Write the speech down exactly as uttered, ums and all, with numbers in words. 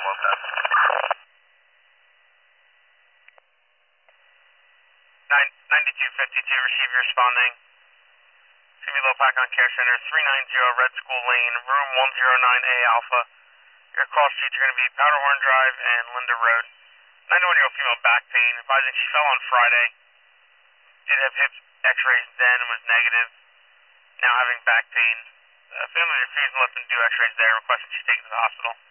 well done. nine ninety-two fifty-two, receive your responding. C V Low Pack on Care Center, three ninety Red School Lane, room one oh nine A Alpha. Your cross streets are going to be Powderhorn Drive and Linda Road. ninety-one-year-old female back pain, advising she fell on Friday. Did have hip x-rays then, was negative. Now having back pain. Uh, family refused to let them do x-rays there, requesting she's taken to the hospital.